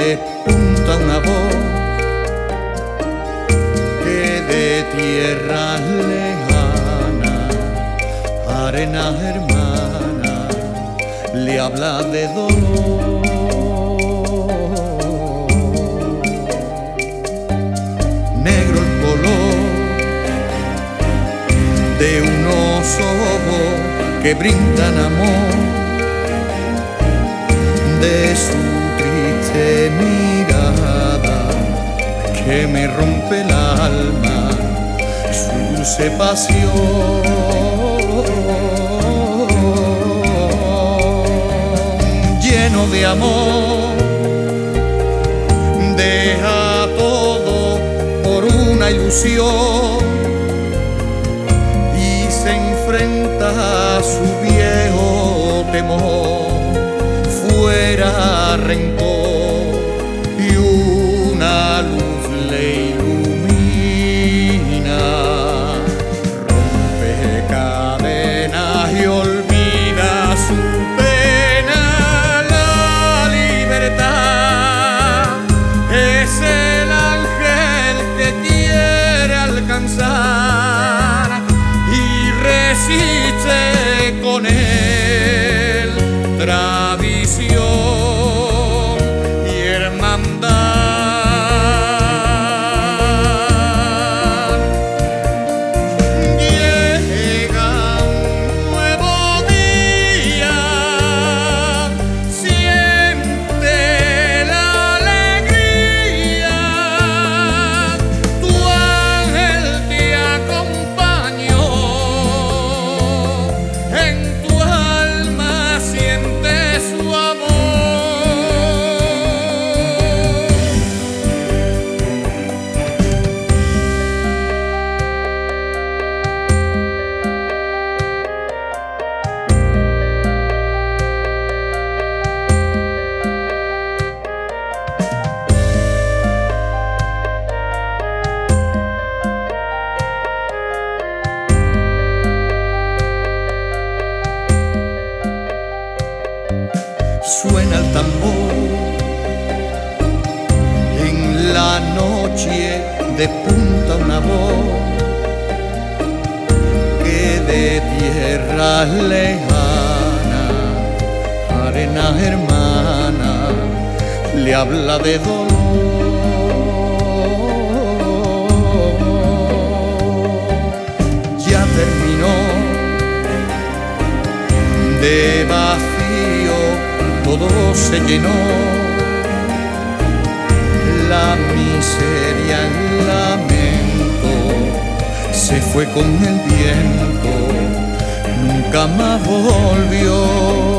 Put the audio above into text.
punta una voz que de tierra lejana, arena hermana, le habla de dolor. Negro el color de unos ojos que brindan amor, de su triste mirada que me rompe el alma, su dulce pasión. Lleno de amor, deja todo por una ilusión y se enfrenta a su viejo temor. Fuera rencor y una luz le ilumina, rompe cadenas y olvida su pena. La libertad es el ángel que quiere alcanzar y resiste con él tradición y hermandad. Llega un nuevo día, siente la alegría, tu ángel te acompañó, en tu alma siente su amor. Suena el tambor en la noche, de punta una voz que de tierra lejana, arena hermana, le habla de dolor. Ya terminó, de vacío todo se llenó, la miseria, el lamento se fue con el viento, nunca más volvió.